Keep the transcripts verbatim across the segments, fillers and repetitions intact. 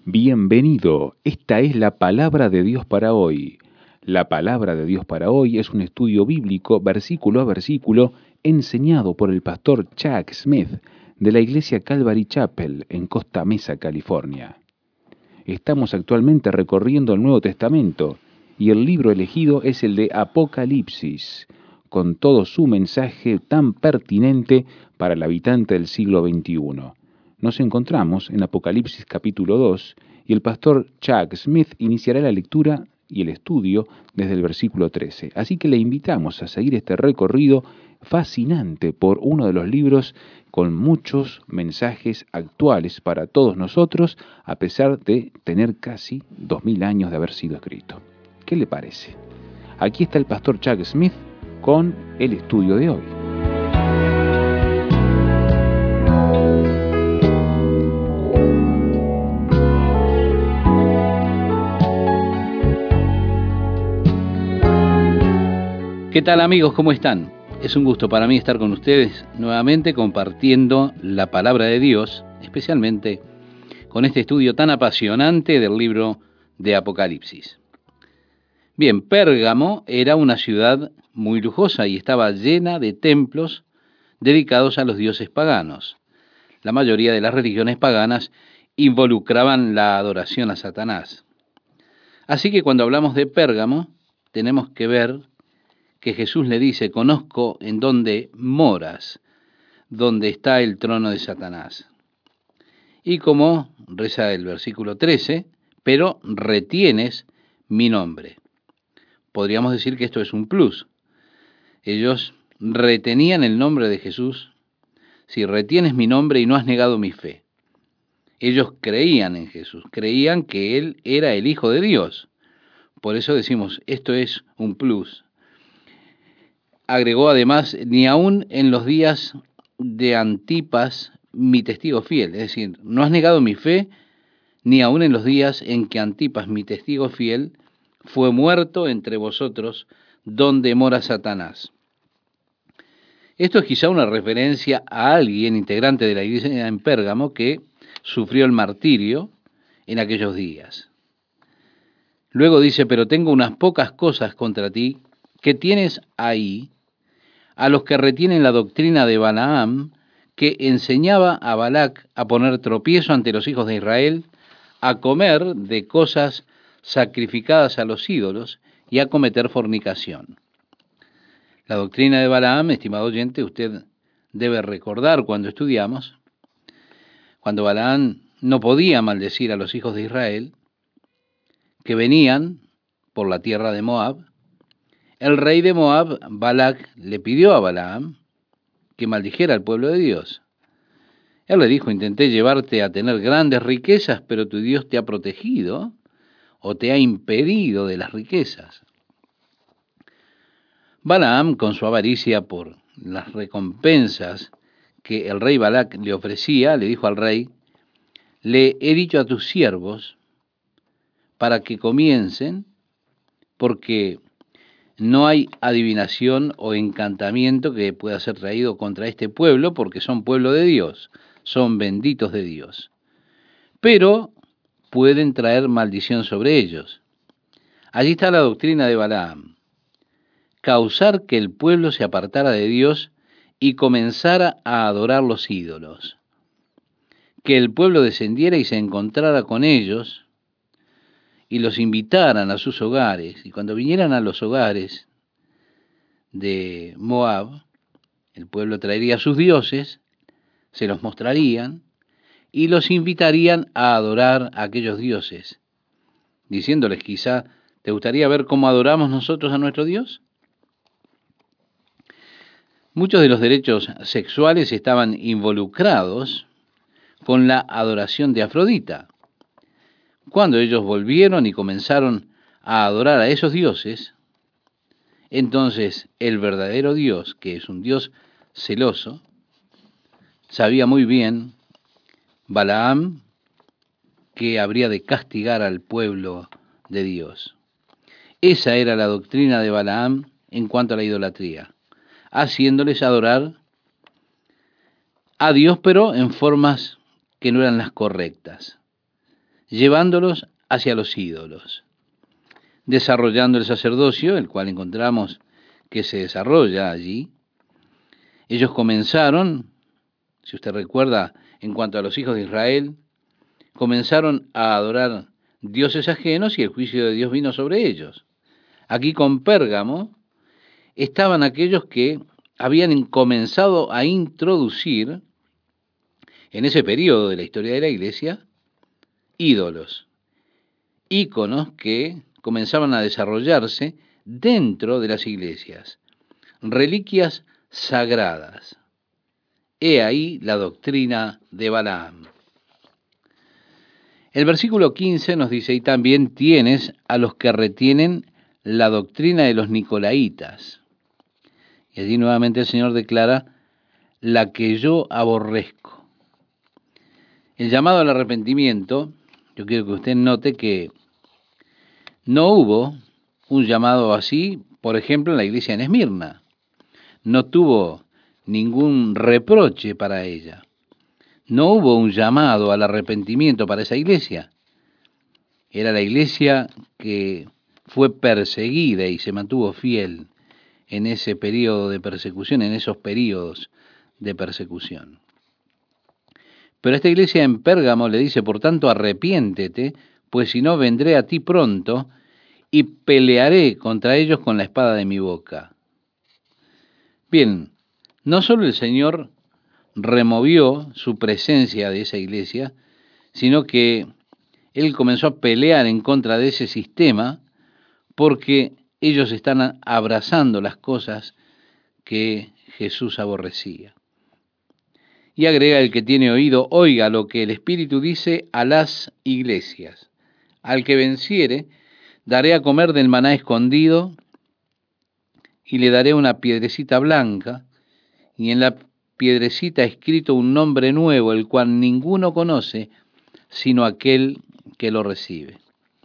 Bienvenido, esta es la palabra de Dios para hoy. La palabra de Dios para hoy es un estudio bíblico, versículo a versículo, enseñado por el pastor Chuck Smith de la iglesia Calvary Chapel en Costa Mesa, California. Estamos actualmente recorriendo el Nuevo Testamento y el libro elegido es el de Apocalipsis, con todo su mensaje tan pertinente para el habitante del siglo veintiuno. Nos encontramos en Apocalipsis capítulo dos y el pastor Chuck Smith iniciará la lectura y el estudio desde el versículo trece. Así que le invitamos a seguir este recorrido fascinante por uno de los libros con muchos mensajes actuales para todos nosotros, a pesar de tener casi dos mil años de haber sido escrito. ¿Qué le parece? Aquí está el pastor Chuck Smith con el estudio de hoy. ¿Qué tal, amigos? ¿Cómo están? Es un gusto para mí estar con ustedes nuevamente compartiendo la palabra de Dios, especialmente con este estudio tan apasionante del libro de Apocalipsis. Bien, Pérgamo era una ciudad muy lujosa y estaba llena de templos dedicados a los dioses paganos. La mayoría de las religiones paganas involucraban la adoración a Satanás. Así que cuando hablamos de Pérgamo, tenemos que ver que Jesús le dice: conozco en dónde moras, donde está el trono de Satanás. Y como reza el versículo trece, pero retienes mi nombre. Podríamos decir que esto es un plus. Ellos retenían el nombre de Jesús. Si retienes mi nombre y no has negado mi fe. Ellos creían en Jesús, creían que Él era el Hijo de Dios. Por eso decimos, esto es un plus. Agregó además, ni aun en los días de Antipas, mi testigo fiel. Es decir, no has negado mi fe, ni aun en los días en que Antipas, mi testigo fiel, fue muerto entre vosotros, donde mora Satanás. Esto es quizá una referencia a alguien integrante de la iglesia en Pérgamo que sufrió el martirio en aquellos días. Luego dice, pero tengo unas pocas cosas contra ti que tienes ahí, a los que retienen la doctrina de Balaam, que enseñaba a Balac a poner tropiezo ante los hijos de Israel, a comer de cosas sacrificadas a los ídolos y a cometer fornicación. La doctrina de Balaam, estimado oyente, usted debe recordar cuando estudiamos, cuando Balaam no podía maldecir a los hijos de Israel, que venían por la tierra de Moab. El rey de Moab, Balac, le pidió a Balaam que maldijera al pueblo de Dios. Él le dijo, intenté llevarte a tener grandes riquezas, pero tu Dios te ha protegido o te ha impedido de las riquezas. Balaam, con su avaricia por las recompensas que el rey Balac le ofrecía, le dijo al rey, le he dicho a tus siervos para que comiencen, porque no hay adivinación o encantamiento que pueda ser traído contra este pueblo, porque son pueblo de Dios, son benditos de Dios. Pero pueden traer maldición sobre ellos. Allí está la doctrina de Balaam: causar que el pueblo se apartara de Dios y comenzara a adorar los ídolos. Que el pueblo descendiera y se encontrara con ellos, y los invitaran a sus hogares, y cuando vinieran a los hogares de Moab, el pueblo traería a sus dioses, se los mostrarían, y los invitarían a adorar a aquellos dioses, diciéndoles quizá, ¿te gustaría ver cómo adoramos nosotros a nuestro Dios? Muchos de los derechos sexuales estaban involucrados con la adoración de Afrodita. Cuando ellos volvieron y comenzaron a adorar a esos dioses, entonces el verdadero Dios, que es un Dios celoso, sabía muy bien, Balaam, que habría de castigar al pueblo de Dios. Esa era la doctrina de Balaam en cuanto a la idolatría, haciéndoles adorar a Dios, pero en formas que no eran las correctas. llevándolos hacia los ídolos, desarrollando el sacerdocio, el cual encontramos que se desarrolla allí. Ellos comenzaron, si usted recuerda, en cuanto a los hijos de Israel, comenzaron a adorar dioses ajenos y el juicio de Dios vino sobre ellos. Aquí con Pérgamo estaban aquellos que habían comenzado a introducir en ese periodo de la historia de la iglesia ídolos, íconos que comenzaban a desarrollarse dentro de las iglesias, reliquias sagradas. He ahí la doctrina de Balaam. El versículo quince nos dice, y también tienes a los que retienen la doctrina de los nicolaitas. Y allí nuevamente el Señor declara, la que yo aborrezco. El llamado al arrepentimiento, yo quiero que usted note que no hubo un llamado así, por ejemplo, en la iglesia en Esmirna. No tuvo ningún reproche para ella. No hubo un llamado al arrepentimiento para esa iglesia. Era la iglesia que fue perseguida y se mantuvo fiel en ese periodo de persecución, en esos periodos de persecución. Pero esta iglesia en Pérgamo le dice, por tanto, arrepiéntete, pues si no vendré a ti pronto y pelearé contra ellos con la espada de mi boca. Bien, no solo el Señor removió su presencia de esa iglesia, sino que Él comenzó a pelear en contra de ese sistema porque ellos están abrazando las cosas que Jesús aborrecía. Y agrega, el que tiene oído, oiga lo que el Espíritu dice a las iglesias. Al que venciere, daré a comer del maná escondido, y le daré una piedrecita blanca, y en la piedrecita escrito un nombre nuevo, el cual ninguno conoce, sino aquel que lo recibe.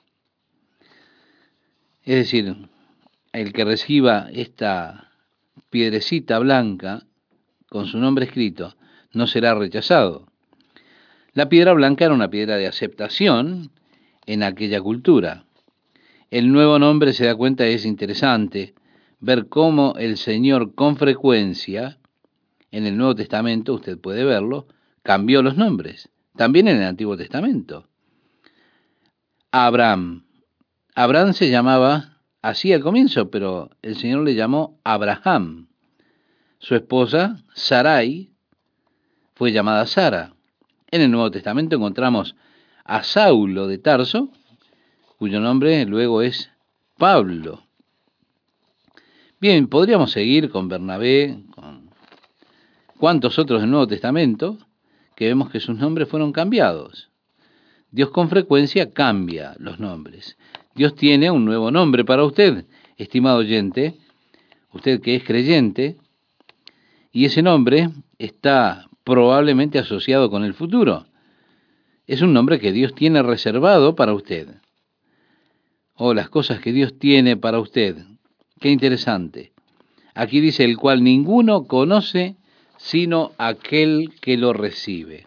Es decir, el que reciba esta piedrecita blanca, con su nombre escrito, no será rechazado. La piedra blanca era una piedra de aceptación en aquella cultura. El nuevo nombre, se da cuenta, es interesante ver cómo el Señor con frecuencia, en el Nuevo Testamento, usted puede verlo, cambió los nombres, también en el Antiguo Testamento. Abraham. Abraham se llamaba así al comienzo, pero el Señor le llamó Abraham. Su esposa, Sarai, fue llamada Sara. En el Nuevo Testamento encontramos a Saulo de Tarso, cuyo nombre luego es Pablo. Bien, podríamos seguir con Bernabé, con cuantos otros del Nuevo Testamento, que vemos que sus nombres fueron cambiados. Dios con frecuencia cambia los nombres. Dios tiene un nuevo nombre para usted, estimado oyente, usted que es creyente, y ese nombre está probablemente asociado con el futuro. Es un nombre que Dios tiene reservado para usted. O las cosas que Dios tiene para usted. Qué interesante. Aquí dice, el cual ninguno conoce sino aquel que lo recibe.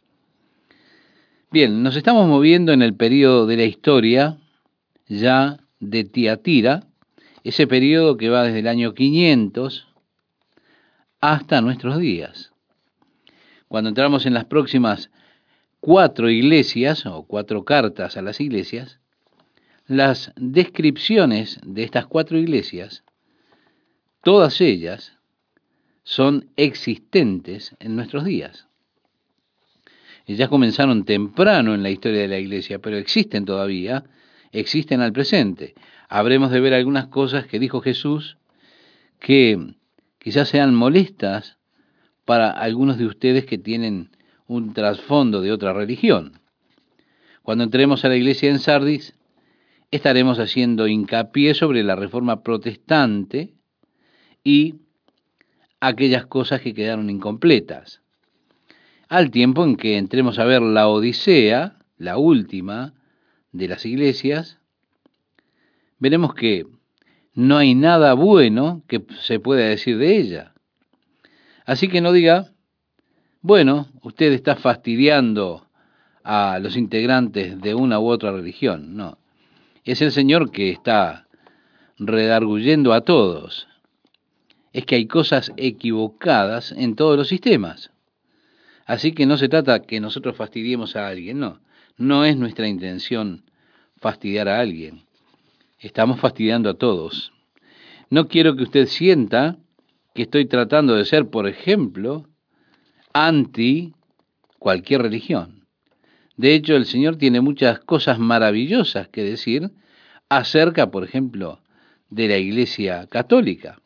Bien, nos estamos moviendo en el periodo de la historia ya de Tiatira, ese periodo que va desde el año quinientos hasta nuestros días. Cuando entramos en las próximas cuatro iglesias o cuatro cartas a las iglesias, las descripciones de estas cuatro iglesias, todas ellas son existentes en nuestros días. Ellas comenzaron temprano en la historia de la iglesia, pero existen todavía, existen al presente. Habremos de ver algunas cosas que dijo Jesús que quizás sean molestas para algunos de ustedes que tienen un trasfondo de otra religión. Cuando entremos a la iglesia en Sardis, estaremos haciendo hincapié sobre la reforma protestante y aquellas cosas que quedaron incompletas. Al tiempo en que entremos a ver la Odisea, la última de las iglesias, veremos que no hay nada bueno que se pueda decir de ella. Así que no diga, bueno, usted está fastidiando a los integrantes de una u otra religión, no. Es el Señor que está redarguyendo a todos. Es que hay cosas equivocadas en todos los sistemas. Así que no se trata que nosotros fastidiemos a alguien, no. No es nuestra intención fastidiar a alguien. Estamos fastidiando a todos. No quiero que usted sienta que estoy tratando de ser, por ejemplo, anti cualquier religión. De hecho, el Señor tiene muchas cosas maravillosas que decir acerca, por ejemplo, de la Iglesia Católica.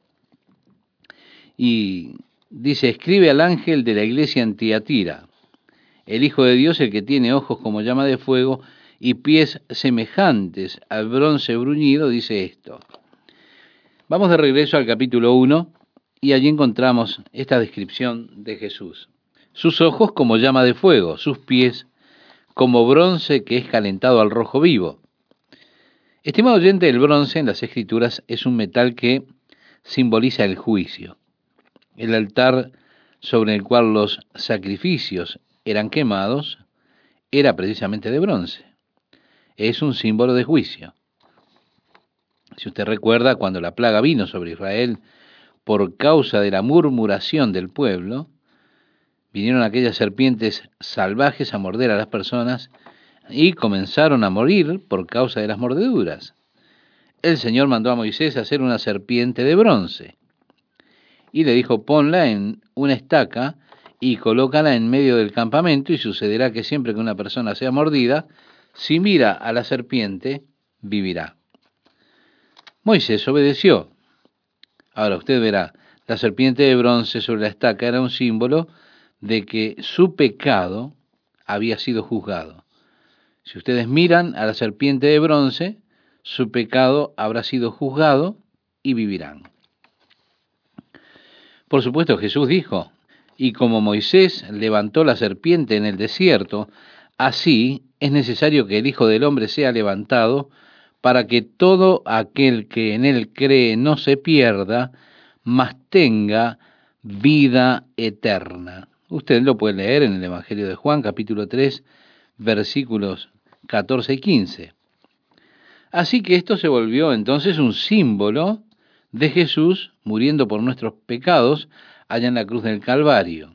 Y dice, escribe al ángel de la iglesia en Tiatira, el Hijo de Dios, el que tiene ojos como llama de fuego y pies semejantes al bronce bruñido, dice esto. Vamos de regreso al capítulo uno y allí encontramos esta descripción de Jesús. Sus ojos como llama de fuego, sus pies como bronce que es calentado al rojo vivo. Estimado oyente, el bronce en las Escrituras es un metal que simboliza el juicio. El altar sobre el cual los sacrificios eran quemados era precisamente de bronce. Es un símbolo de juicio. Si usted recuerda, cuando la plaga vino sobre Israel por causa de la murmuración del pueblo, vinieron aquellas serpientes salvajes a morder a las personas y comenzaron a morir por causa de las mordeduras. El Señor mandó a Moisés a hacer una serpiente de bronce y le dijo, ponla en una estaca y colócala en medio del campamento, y sucederá que siempre que una persona sea mordida, si mira a la serpiente, vivirá. Moisés obedeció. Ahora usted verá, la serpiente de bronce sobre la estaca era un símbolo de que su pecado había sido juzgado. Si ustedes miran a la serpiente de bronce, su pecado habrá sido juzgado y vivirán. Por supuesto, Jesús dijo, y como Moisés levantó la serpiente en el desierto, así es necesario que el Hijo del Hombre sea levantado para que todo aquel que en él cree no se pierda, mas tenga vida eterna. Usted lo puede leer en el Evangelio de Juan, capítulo tres, versículos catorce y quince. Así que esto se volvió entonces un símbolo de Jesús muriendo por nuestros pecados allá en la cruz del Calvario.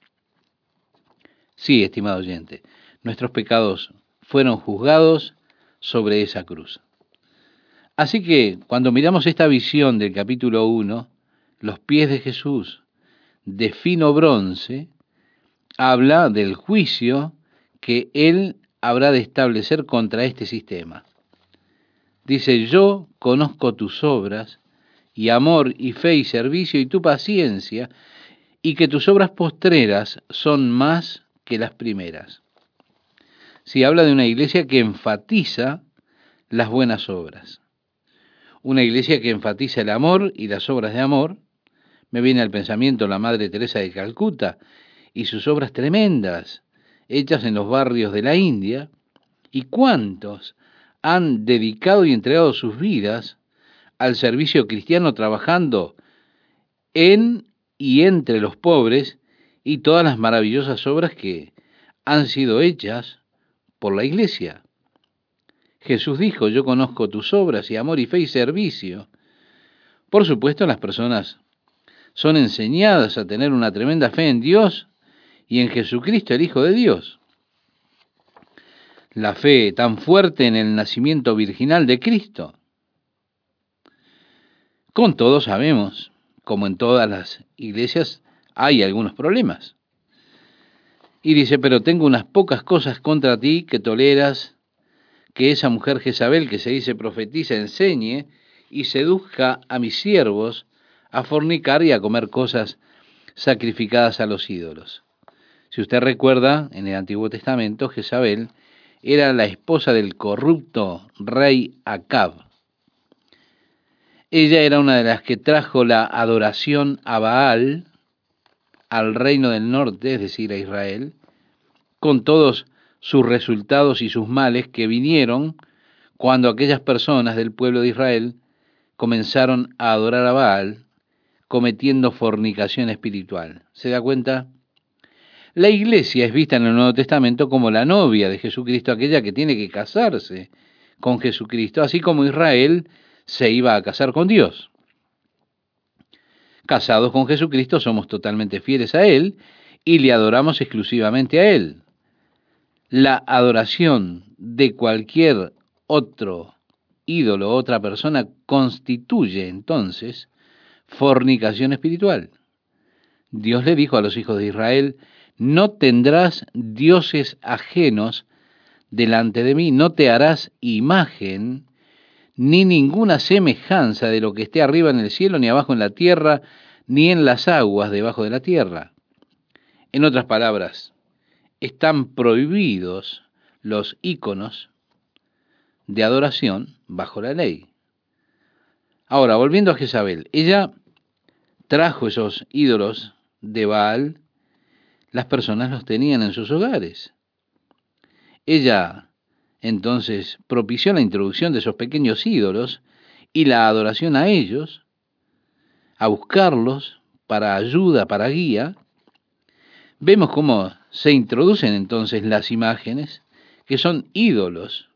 Sí, estimado oyente, nuestros pecados fueron juzgados sobre esa cruz. Así que cuando miramos esta visión del capítulo uno, los pies de Jesús de fino bronce, habla del juicio que Él habrá de establecer contra este sistema. Dice, yo conozco tus obras, y amor, y fe, y servicio, y tu paciencia, y que tus obras postreras son más que las primeras. Si habla de una iglesia que enfatiza las buenas obras. Una iglesia que enfatiza el amor y las obras de amor. Me viene al pensamiento la Madre Teresa de Calcuta y sus obras tremendas, hechas en los barrios de la India. ¿Y cuántos han dedicado y entregado sus vidas al servicio cristiano, trabajando en y entre los pobres, y todas las maravillosas obras que han sido hechas por la iglesia? Jesús dijo, yo conozco tus obras y amor y fe y servicio. Por supuesto, las personas son enseñadas a tener una tremenda fe en Dios y en Jesucristo, el Hijo de Dios. La fe tan fuerte en el nacimiento virginal de Cristo. Con todo sabemos, como en todas las iglesias, hay algunos problemas. Y dice, pero tengo unas pocas cosas contra ti que toleras, que esa mujer Jezabel, que se dice profetiza, enseñe y seduzca a mis siervos a fornicar y a comer cosas sacrificadas a los ídolos. Si usted recuerda, en el Antiguo Testamento, Jezabel era la esposa del corrupto rey Acab. Ella era una de las que trajo la adoración a Baal al reino del norte, es decir, a Israel, con todos sus resultados y sus males que vinieron cuando aquellas personas del pueblo de Israel comenzaron a adorar a Baal, cometiendo fornicación espiritual. ¿Se da cuenta? La iglesia es vista en el Nuevo Testamento como la novia de Jesucristo, aquella que tiene que casarse con Jesucristo, así como Israel se iba a casar con Dios. Casados con Jesucristo somos totalmente fieles a Él y le adoramos exclusivamente a Él. La adoración de cualquier otro ídolo, otra persona, constituye entonces fornicación espiritual. Dios le dijo a los hijos de Israel: no tendrás dioses ajenos delante de mí, no te harás imagen ni ninguna semejanza de lo que esté arriba en el cielo, ni abajo en la tierra, ni en las aguas debajo de la tierra. En otras palabras, están prohibidos los íconos de adoración bajo la ley. Ahora, volviendo a Jezabel, ella trajo esos ídolos de Baal, las personas los tenían en sus hogares. Ella entonces propició la introducción de esos pequeños ídolos y la adoración a ellos, a buscarlos para ayuda, para guía. Vemos cómo se introducen entonces las imágenes, que son ídolos,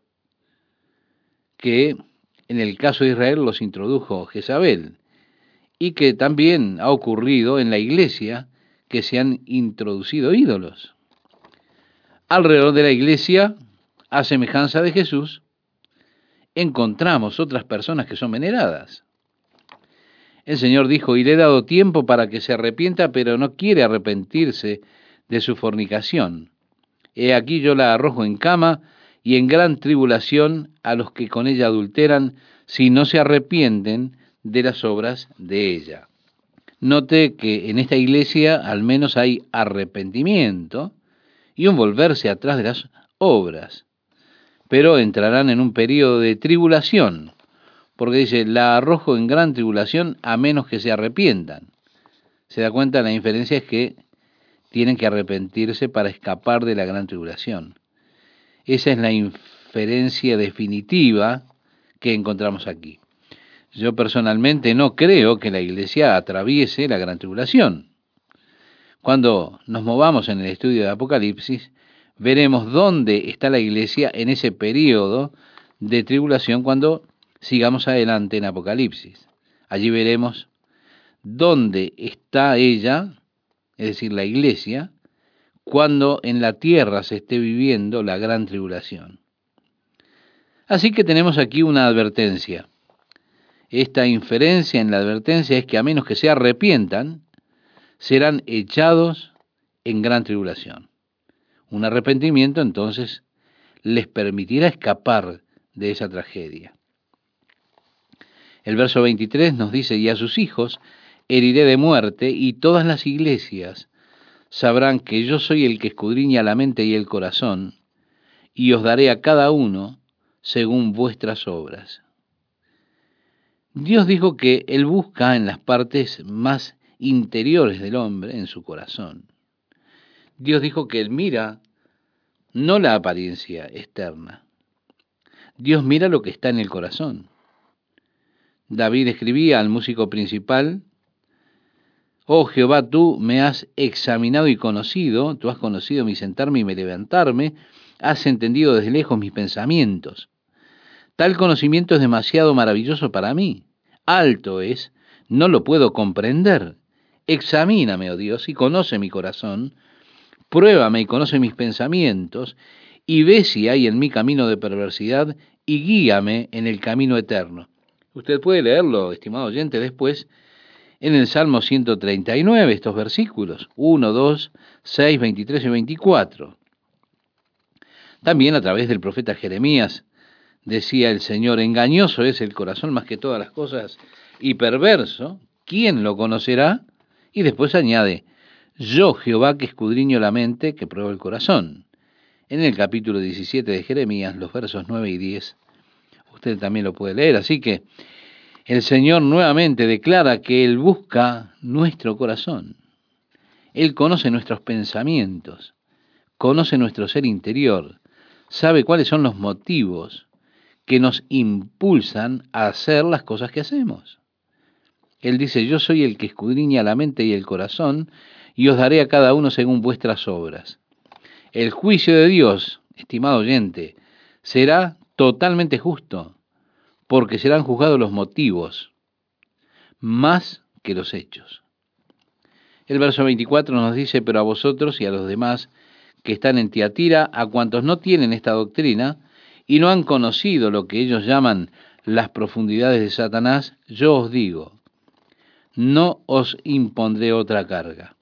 que en el caso de Israel los introdujo Jezabel, y que también ha ocurrido en la iglesia, que se han introducido ídolos. Alrededor de la iglesia, a semejanza de Jesús, encontramos otras personas que son veneradas. El Señor dijo: y le he dado tiempo para que se arrepienta, pero no quiere arrepentirse de su fornicación. He aquí yo la arrojo en cama y en gran tribulación a los que con ella adulteran, si no se arrepienten de las obras de ella. Note que en esta iglesia al menos hay arrepentimiento y un volverse atrás de las obras, pero entrarán en un periodo de tribulación, porque dice: la arrojo en gran tribulación a menos que se arrepientan. ¿Se da cuenta? La diferencia es que tienen que arrepentirse para escapar de la gran tribulación. Esa es la inferencia definitiva que encontramos aquí. Yo personalmente no creo que la iglesia atraviese la gran tribulación. Cuando nos movamos en el estudio de Apocalipsis, veremos dónde está la iglesia en ese periodo de tribulación cuando sigamos adelante en Apocalipsis. Allí veremos dónde está ella, es decir, la iglesia, cuando en la tierra se esté viviendo la gran tribulación. Así que tenemos aquí una advertencia. Esta inferencia en la advertencia es que a menos que se arrepientan, serán echados en gran tribulación. Un arrepentimiento entonces les permitirá escapar de esa tragedia. El verso veintitrés nos dice: y a sus hijos heriré de muerte, y todas las iglesias sabrán que yo soy el que escudriña la mente y el corazón, y os daré a cada uno según vuestras obras. Dios dijo que Él busca en las partes más interiores del hombre, en su corazón. Dios dijo que Él mira no la apariencia externa. Dios mira lo que está en el corazón. David escribía al músico principal: oh Jehová, tú me has examinado y conocido, tú has conocido mi sentarme y mi levantarme, has entendido desde lejos mis pensamientos. Tal conocimiento es demasiado maravilloso para mí, alto es, no lo puedo comprender. Examíname, oh Dios, y conoce mi corazón, pruébame y conoce mis pensamientos, y ve si hay en mí camino de perversidad, y guíame en el camino eterno. Usted puede leerlo, estimado oyente, después en el Salmo ciento treinta y nueve, estos versículos, uno, dos, seis, veintitrés y veinticuatro. También a través del profeta Jeremías decía el Señor: engañoso es el corazón más que todas las cosas y perverso, ¿quién lo conocerá? Y después añade: yo, Jehová, que escudriño la mente, que pruebo el corazón. En el capítulo diecisiete de Jeremías, los versos nueve y diez, usted también lo puede leer. Así que el Señor nuevamente declara que Él busca nuestro corazón. Él conoce nuestros pensamientos, conoce nuestro ser interior, sabe cuáles son los motivos que nos impulsan a hacer las cosas que hacemos. Él dice: yo soy el que escudriña la mente y el corazón, y os daré a cada uno según vuestras obras. El juicio de Dios, estimado oyente, será totalmente justo, porque serán juzgados los motivos, más que los hechos. El verso veinticuatro nos dice, pero a vosotros y a los demás que están en Tiatira, a cuantos no tienen esta doctrina y no han conocido lo que ellos llaman las profundidades de Satanás, yo os digo, no os impondré otra carga.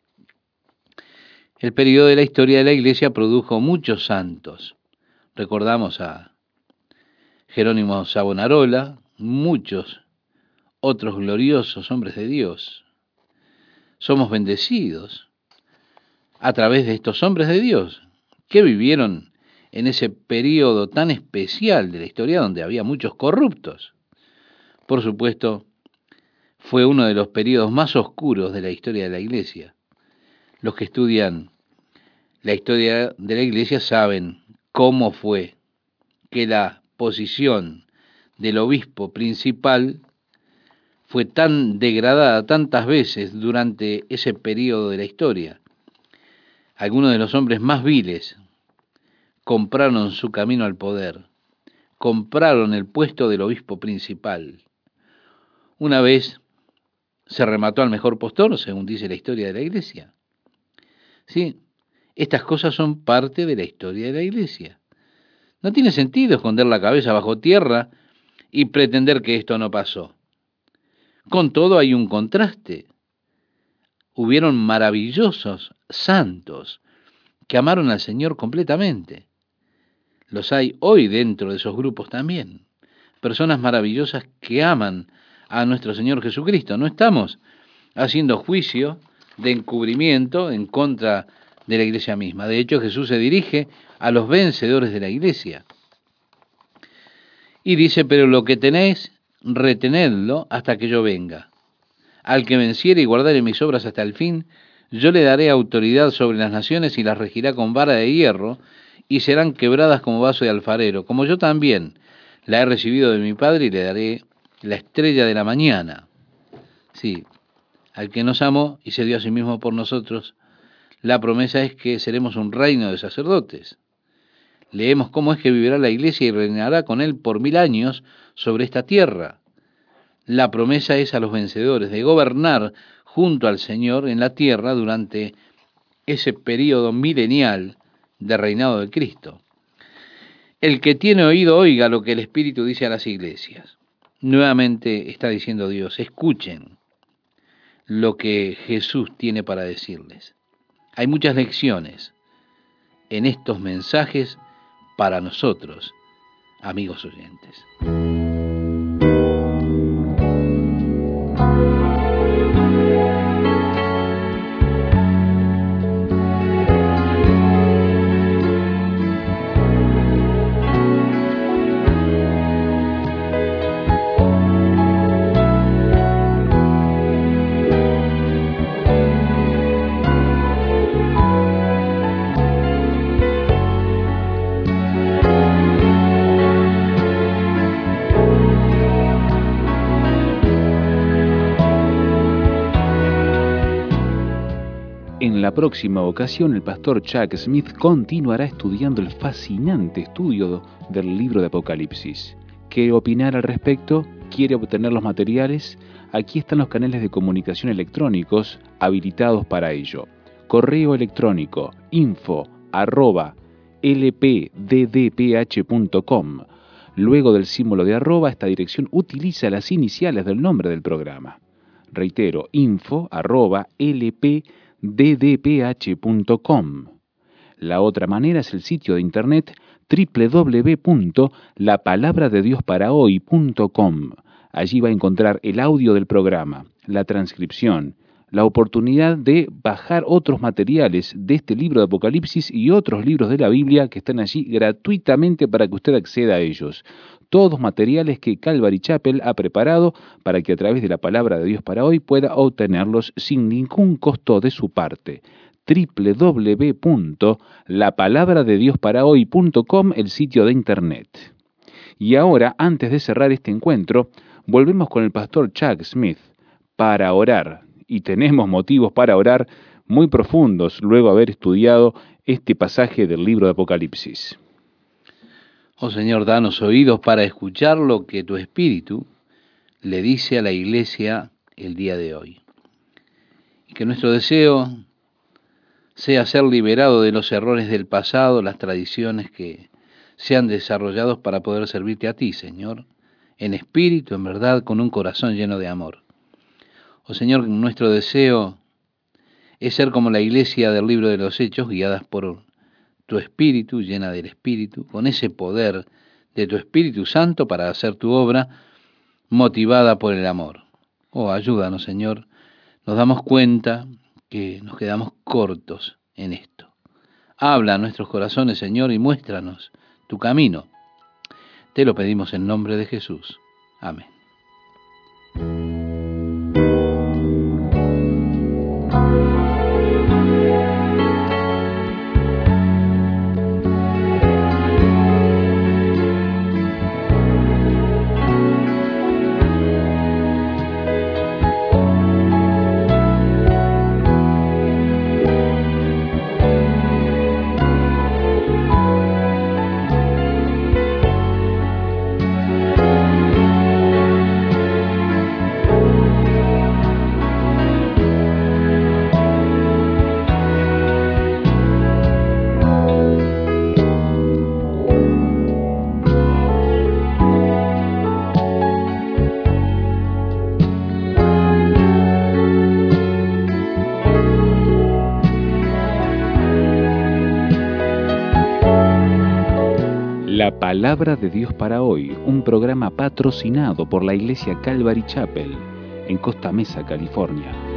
El periodo de la historia de la Iglesia produjo muchos santos. Recordamos a Jerónimo Savonarola, muchos otros gloriosos hombres de Dios. Somos bendecidos a través de estos hombres de Dios que vivieron en ese periodo tan especial de la historia donde había muchos corruptos. Por supuesto, fue uno de los periodos más oscuros de la historia de la Iglesia. Los que estudian la historia de la Iglesia saben cómo fue que la posición del obispo principal fue tan degradada tantas veces durante ese periodo de la historia. Algunos de los hombres más viles compraron su camino al poder, compraron el puesto del obispo principal. Una vez se remató al mejor postor, según dice la historia de la Iglesia. Sí, estas cosas son parte de la historia de la Iglesia. No tiene sentido esconder la cabeza bajo tierra y pretender que esto no pasó. Con todo hay un contraste. Hubieron maravillosos santos que amaron al Señor completamente. Los hay hoy dentro de esos grupos también. Personas maravillosas que aman a nuestro Señor Jesucristo. No estamos haciendo juicio de encubrimiento en contra de la iglesia misma. De hecho, Jesús se dirige a los vencedores de la iglesia. Y dice, pero lo que tenéis, retenedlo hasta que yo venga. Al que venciere y guardare mis obras hasta el fin, yo le daré autoridad sobre las naciones y las regirá con vara de hierro, y serán quebradas como vaso de alfarero, como yo también la he recibido de mi Padre y le daré la estrella de la mañana. Sí, al que nos amó y se dio a sí mismo por nosotros, la promesa es que seremos un reino de sacerdotes. Leemos cómo es que vivirá la iglesia y reinará con él por mil años sobre esta tierra. La promesa es a los vencedores de gobernar junto al Señor en la tierra durante ese período milenial de reinado de Cristo. El que tiene oído oiga lo que el Espíritu dice a las iglesias. Nuevamente está diciendo Dios, escuchen lo que Jesús tiene para decirles. Hay muchas lecciones en estos mensajes para nosotros, amigos oyentes. En la próxima ocasión, el pastor Chuck Smith continuará estudiando el fascinante estudio del libro de Apocalipsis. ¿Quiere opinar al respecto? ¿Quiere obtener los materiales? Aquí están los canales de comunicación electrónicos habilitados para ello. Correo electrónico info arroba lpddph punto com. Luego del símbolo de arroba, esta dirección utiliza las iniciales del nombre del programa. Reitero, info arroba lpddph punto com. La otra manera es el sitio de internet doble u doble u doble u punto la palabra de dios para hoy punto com. Allí va a encontrar el audio del programa, la transcripción, la oportunidad de bajar otros materiales de este libro de Apocalipsis y otros libros de la Biblia que están allí gratuitamente para que usted acceda a ellos. Todos materiales que Calvary Chapel ha preparado para que a través de la palabra de Dios para hoy pueda obtenerlos sin ningún costo de su parte. doble u doble u doble u punto la palabra de dios para hoy punto com, el sitio de internet. Y ahora, antes de cerrar este encuentro, volvemos con el pastor Chuck Smith para orar. Y tenemos motivos para orar muy profundos luego de haber estudiado este pasaje del libro de Apocalipsis. Oh Señor, danos oídos para escuchar lo que tu Espíritu le dice a la iglesia el día de hoy. Y que nuestro deseo sea ser liberado de los errores del pasado, las tradiciones que se han desarrollado para poder servirte a ti, Señor, en espíritu, en verdad, con un corazón lleno de amor. Oh Señor, nuestro deseo es ser como la iglesia del libro de los Hechos, guiadas por tu Espíritu, llena del Espíritu, con ese poder de tu Espíritu Santo para hacer tu obra, motivada por el amor. Oh, ayúdanos, Señor. Nos damos cuenta que nos quedamos cortos en esto. Habla a nuestros corazones, Señor, y muéstranos tu camino. Te lo pedimos en nombre de Jesús. Amén. La Palabra de Dios para hoy, un programa patrocinado por la Iglesia Calvary Chapel en Costa Mesa, California.